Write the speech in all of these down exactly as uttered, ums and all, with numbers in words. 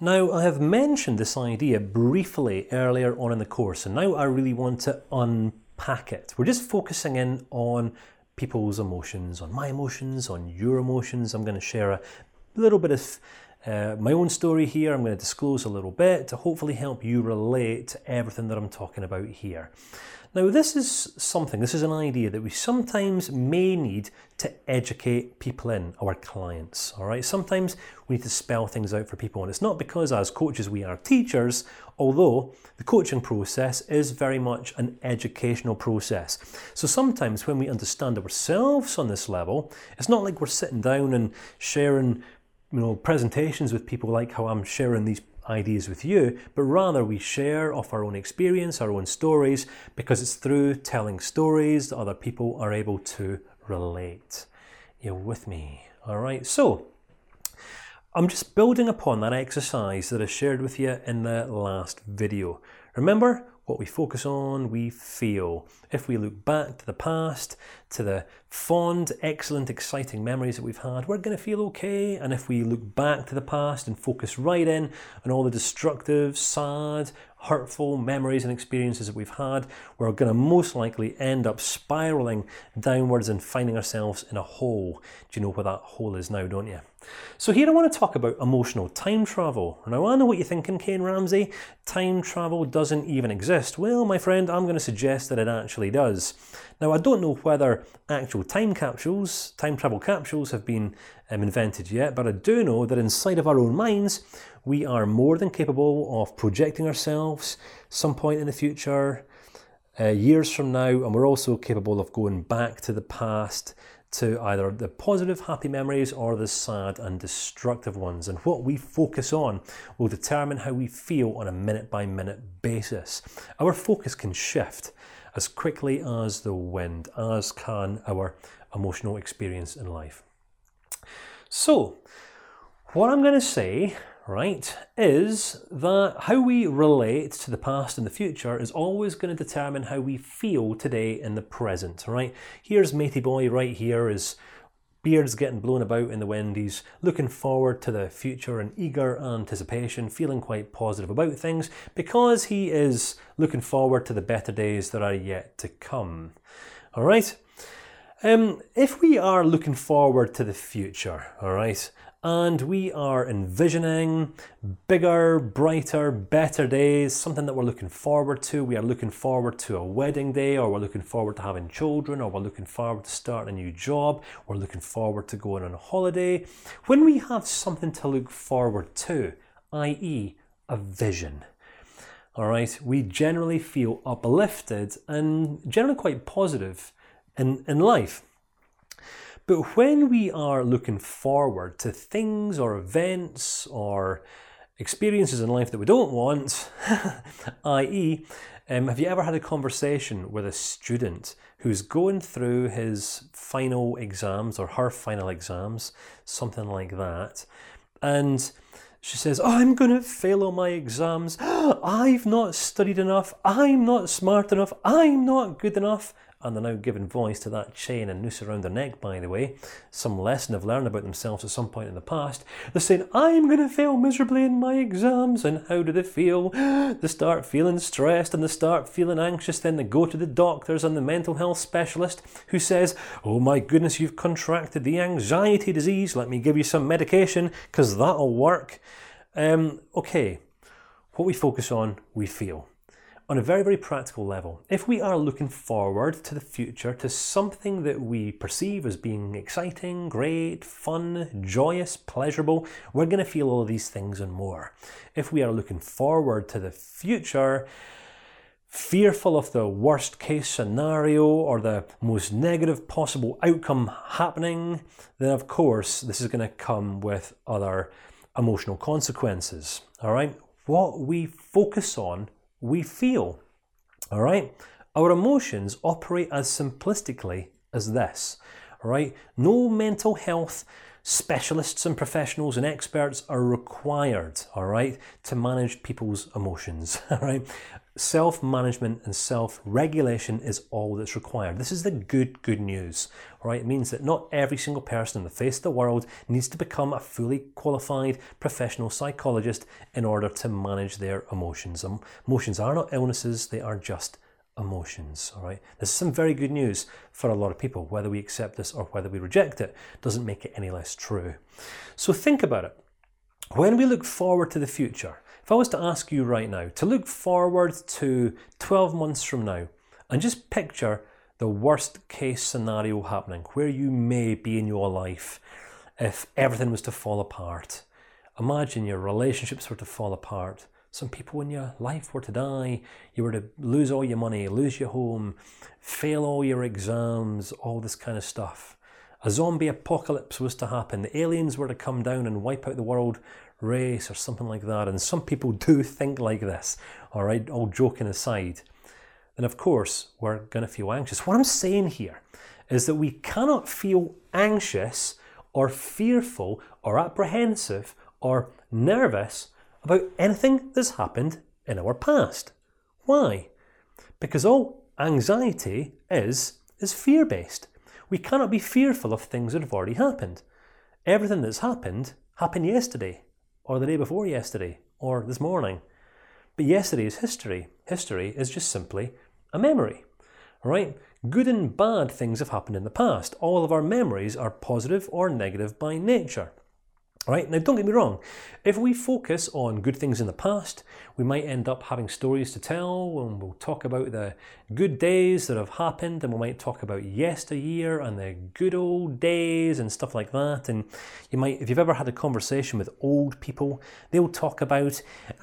Now, I have mentioned this idea briefly earlier on in the course, and now I really want to unpack it. We're just focusing in on people's emotions, on my emotions, on your emotions. I'm going to share a little bit of uh, my own story here. I'm going to disclose a little bit to hopefully help you relate to everything that I'm talking about here. Now, this is something, this is an idea that we sometimes may need to educate people in, our clients, all right? Sometimes we need to spell things out for people, and it's not because as coaches we are teachers, although the coaching process is very much an educational process. So sometimes when we understand ourselves on this level, it's not like we're sitting down and sharing, you know, presentations with people like how I'm sharing these ideas with you, but rather we share of our own experience, our own stories, because it's through telling stories that other people are able to relate. You're with me, all right? So I'm just building upon that exercise that I shared with you in the last video. Remember, what we focus on, we feel. If we look back to the past, to the fond, excellent, exciting memories that we've had, we're going to feel okay. And if we look back to the past and focus right in on all the destructive, sad, hurtful memories and experiences that we've had, we're going to most likely end up spiraling downwards and finding ourselves in a hole. Do you know where that hole is now, don't you? So here I want to talk about emotional time travel. Now I know what you're thinking, Kane Ramsey. Time travel doesn't even exist. Well, my friend, I'm going to suggest that it actually does. Now I don't know whether actual time capsules, time travel capsules have been um, invented yet, but I do know that inside of our own minds, we are more than capable of projecting ourselves some point in the future, uh, years from now, and we're also capable of going back to the past to either the positive, happy memories or the sad and destructive ones. And what we focus on will determine how we feel on a minute-by-minute basis. Our focus can shift as quickly as the wind, as can our emotional experience in life. So, what I'm going to say, right, is that how we relate to the past and the future is always going to determine how we feel today in the present, right? Here's Matey Boy right here, his beard's getting blown about in the wind. He's looking forward to the future in eager anticipation, feeling quite positive about things because he is looking forward to the better days that are yet to come, all right? Um, if we are looking forward to the future, all right, and we are envisioning bigger, brighter, better days, something that we're looking forward to. We are looking forward to a wedding day, or we're looking forward to having children, or we're looking forward to starting a new job, we're looking forward to going on a holiday. When we have something to look forward to, that is a vision, all right, we generally feel uplifted and generally quite positive in, in life. But when we are looking forward to things or events or experiences in life that we don't want, that is, um, have you ever had a conversation with a student who's going through his final exams or her final exams, something like that, and she says, oh, I'm going to fail on my exams, I've not studied enough, I'm not smart enough, I'm not good enough. And they're now giving voice to that chain and noose around their neck, by the way, some lesson they've learned about themselves at some point in the past. They're saying, I'm going to fail miserably in my exams. And how do they feel? They start feeling stressed and they start feeling anxious. Then they go to the doctors and the mental health specialist who says, oh my goodness, you've contracted the anxiety disease. Let me give you some medication because that'll work. Um, okay, what we focus on, we feel. On a very, very practical level, if we are looking forward to the future, to something that we perceive as being exciting, great, fun, joyous, pleasurable, we're going to feel all of these things and more. If we are looking forward to the future, fearful of the worst case scenario or the most negative possible outcome happening, then of course this is going to come with other emotional consequences. All right, what we focus on, we feel, all right? Our emotions operate as simplistically as this, all right? No mental health specialists and professionals and experts are required, all right, to manage people's emotions, all right? Self-management and self-regulation is all that's required. This is the good, good news, all right? It means that not every single person on the face of the world needs to become a fully qualified professional psychologist in order to manage their emotions. Emotions are not illnesses, they are just emotions, all right? This is some very good news for a lot of people. Whether we accept this or whether we reject it doesn't make it any less true. So think about it. When we look forward to the future, if I was to ask you right now to look forward to twelve months from now and just picture the worst case scenario happening, where you may be in your life if everything was to fall apart. Imagine your relationships were to fall apart. Some people in your life were to die, you were to lose all your money, lose your home, fail all your exams, all this kind of stuff. A zombie apocalypse was to happen, the aliens were to come down and wipe out the world race or something like that, and some people do think like this, all right, all joking aside. Then of course we're going to feel anxious. What I'm saying here is that we cannot feel anxious or fearful or apprehensive or nervous about anything that's happened in our past. Why? Because all anxiety is, is fear-based. We cannot be fearful of things that have already happened. Everything that's happened happened yesterday, or the day before yesterday, or this morning. But yesterday is history. History is just simply a memory. All right? Good and bad things have happened in the past. All of our memories are positive or negative by nature. Right? Now, don't get me wrong. If we focus on good things in the past, we might end up having stories to tell, and we'll talk about the good days that have happened, and we might talk about yesteryear and the good old days and stuff like that. And you might, if you've ever had a conversation with old people, they'll talk about,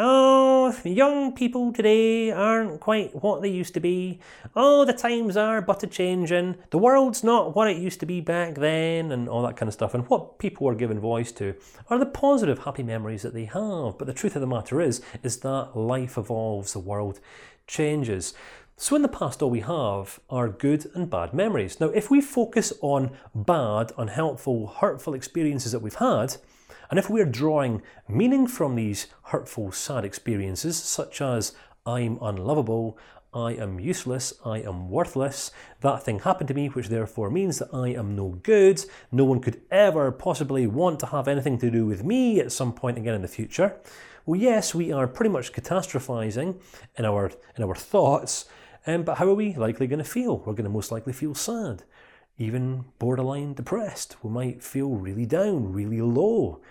oh, young people today aren't quite what they used to be. Oh, the times are but a-changing. The world's not what it used to be back then, and all that kind of stuff. And what people are given voice to are the positive, happy memories that they have. But the truth of the matter is, is that life evolves, the world changes. So in the past, all we have are good and bad memories. Now, if we focus on bad, unhelpful, hurtful experiences that we've had, and if we're drawing meaning from these hurtful, sad experiences, such as I'm unlovable, I am useless, I am worthless, that thing happened to me, which therefore means that I am no good, no one could ever possibly want to have anything to do with me at some point again in the future. Well, yes, we are pretty much catastrophizing in our, in our thoughts, um, but how are we likely going to feel? We're going to most likely feel sad, even borderline depressed. We might feel really down, really low.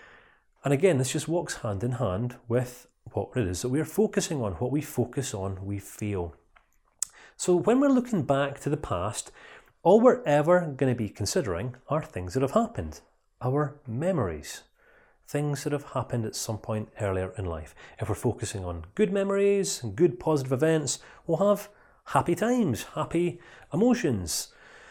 And again, this just walks hand in hand with what it is that we're focusing on. What we focus on, we feel. So when we're looking back to the past, all we're ever going to be considering are things that have happened, our memories, things that have happened at some point earlier in life. If we're focusing on good memories, good positive events, we'll have happy times, happy emotions.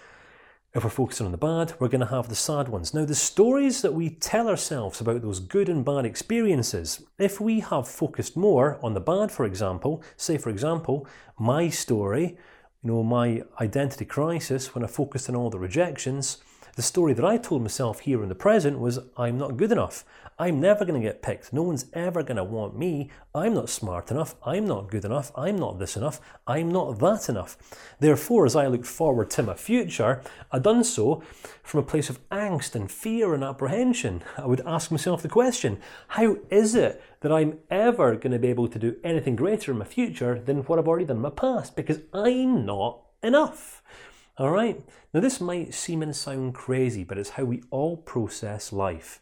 If we're focusing on the bad, we're going to have the sad ones. Now, the stories that we tell ourselves about those good and bad experiences, if we have focused more on the bad, for example, say, for example, my story, you know, my identity crisis, when I focused on all the rejections, the story that I told myself here in the present was, I'm not good enough. I'm never going to get picked. No one's ever going to want me. I'm not smart enough. I'm not good enough. I'm not this enough. I'm not that enough. Therefore, as I looked forward to my future, I done so from a place of angst and fear and apprehension. I would ask myself the question, how is it that I'm ever going to be able to do anything greater in my future than what I've already done in my past? Because I'm not enough. All right. Now, this might seem and sound crazy, but it's how we all process life.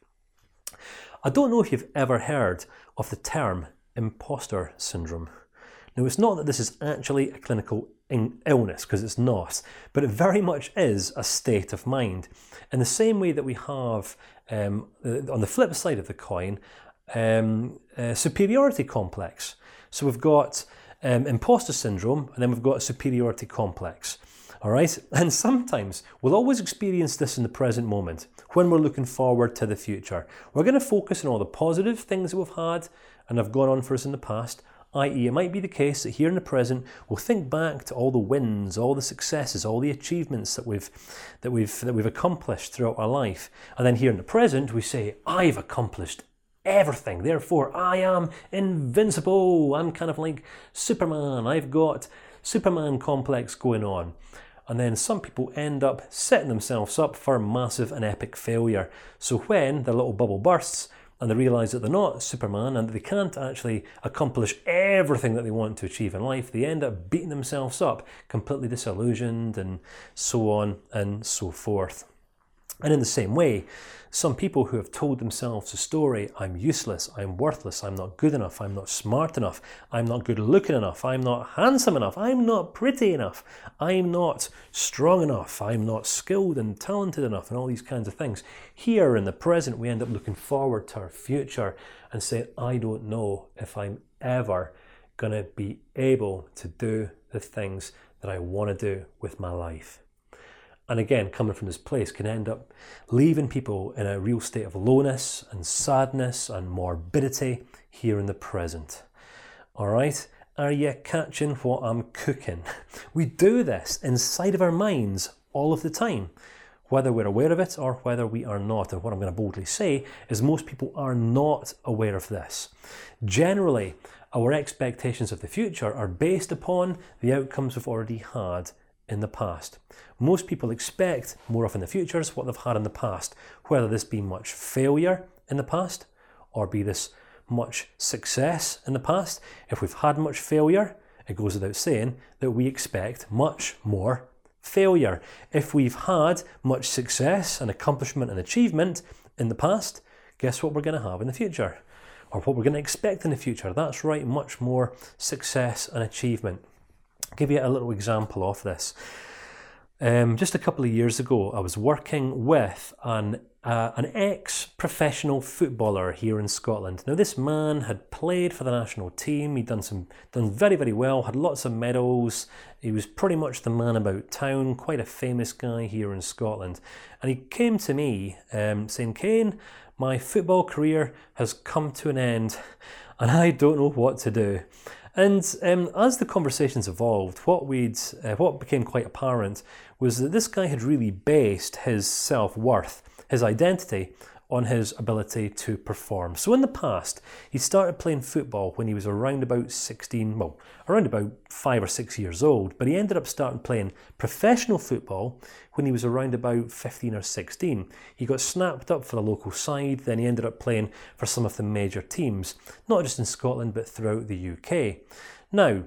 I don't know if you've ever heard of the term imposter syndrome. Now, it's not that this is actually a clinical illness, because it's not, but it very much is a state of mind. In the same way that we have, um, on the flip side of the coin, um, a superiority complex. So we've got um, imposter syndrome, and then we've got a superiority complex. All right, and sometimes we'll always experience this in the present moment when we're looking forward to the future. We're going to focus on all the positive things that we've had and have gone on for us in the past, that is, it might be the case that here in the present we'll think back to all the wins, all the successes, all the achievements that we've that we've that we've accomplished throughout our life, and then here in the present we say, I've accomplished everything, therefore I am invincible. I'm kind of like Superman. I've got Superman complex going on. And then some people end up setting themselves up for massive and epic failure. So when their little bubble bursts and they realise that they're not Superman and that they can't actually accomplish everything that they want to achieve in life, they end up beating themselves up, completely disillusioned, and so on and so forth. And in the same way, some people who have told themselves a story, I'm useless, I'm worthless, I'm not good enough, I'm not smart enough, I'm not good looking enough, I'm not handsome enough, I'm not pretty enough, I'm not strong enough, I'm not skilled and talented enough, and all these kinds of things. Here in the present, we end up looking forward to our future and saying, I don't know if I'm ever going to be able to do the things that I want to do with my life. And again, coming from this place can end up leaving people in a real state of lowness and sadness and morbidity here in the present. All right? Are you catching what I'm cooking? We do this inside of our minds all of the time, whether we're aware of it or whether we are not. And what I'm going to boldly say is most people are not aware of this. Generally, our expectations of the future are based upon the outcomes we've already had in the past. Most people expect more of in the future is what they've had in the past, whether this be much failure in the past or be this much success in the past. If we've had much failure, it goes without saying that we expect much more failure. If we've had much success and accomplishment and achievement in the past, guess what we're going to have in the future? Or what we're going to expect in the future? That's right, much more success and achievement. I'll give you a little example of this. Um, just a couple of years ago, I was working with an uh, an ex-professional footballer here in Scotland. Now, this man had played for the national team. He'd done some, done very, very well. Had lots of medals. He was pretty much the man about town. Quite a famous guy here in Scotland. And he came to me um, saying, "Kane, my football career has come to an end, and I don't know what to do." And um, as the conversations evolved, what we'd, uh, what became quite apparent was that this guy had really based his self-worth, his identity, on his ability to perform. So in the past, he started playing football when he was around about sixteen, well, around about five or six years old, but he ended up starting playing professional football when he was around about fifteen or sixteen. He got snapped up for the local side, then he ended up playing for some of the major teams, not just in Scotland, but throughout the U K. Now,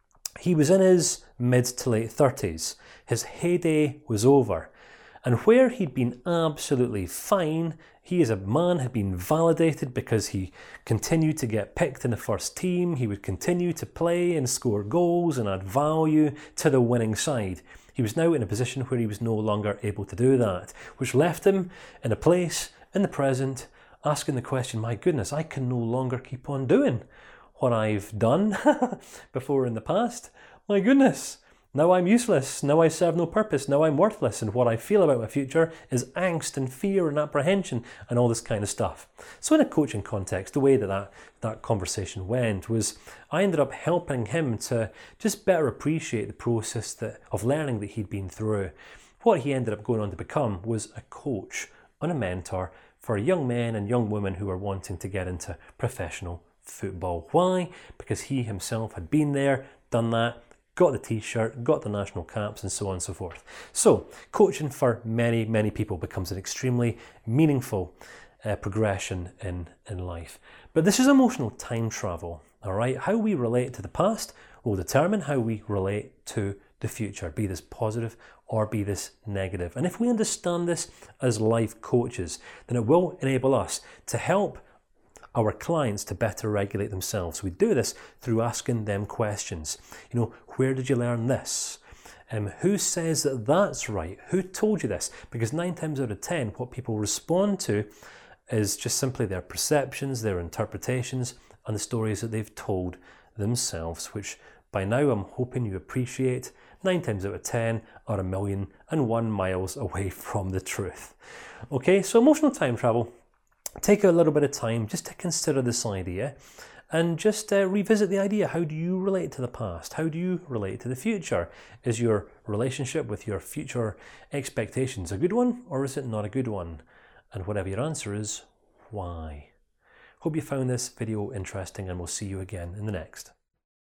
he was in his mid to late thirties. His heyday was over. And where he'd been absolutely fine, he as a man had been validated because he continued to get picked in the first team, he would continue to play and score goals and add value to the winning side. He was now in a position where he was no longer able to do that, which left him in a place in the present asking the question, my goodness, I can no longer keep on doing what I've done before in the past. My goodness. Now I'm useless, now I serve no purpose, now I'm worthless, and what I feel about my future is angst and fear and apprehension and all this kind of stuff. So in a coaching context, the way that that, that conversation went was I ended up helping him to just better appreciate the process that, of learning that he'd been through. What he ended up going on to become was a coach and a mentor for young men and young women who were wanting to get into professional football. Why? Because he himself had been there, done that, got the t-shirt, got the national caps, and so on and so forth. So, coaching for many, many people becomes an extremely meaningful uh, progression in, in life. But this is emotional time travel, all right? How we relate to the past will determine how we relate to the future, be this positive or be this negative. And if we understand this as life coaches, then it will enable us to help our clients to better regulate themselves. We do this through asking them questions. You know, where did you learn this? Um, who says that that's right? Who told you this? Because nine times out of ten, what people respond to is just simply their perceptions, their interpretations, and the stories that they've told themselves, which by now I'm hoping you appreciate nine times out of ten are a million and one miles away from the truth. Okay, so emotional time travel. Take a little bit of time just to consider this idea and just uh, revisit the idea. How do you relate to the past? How do you relate to the future? Is your relationship with your future expectations a good one, or is it not a good one? And whatever your answer is, why? Hope you found this video interesting, and we'll see you again in the next.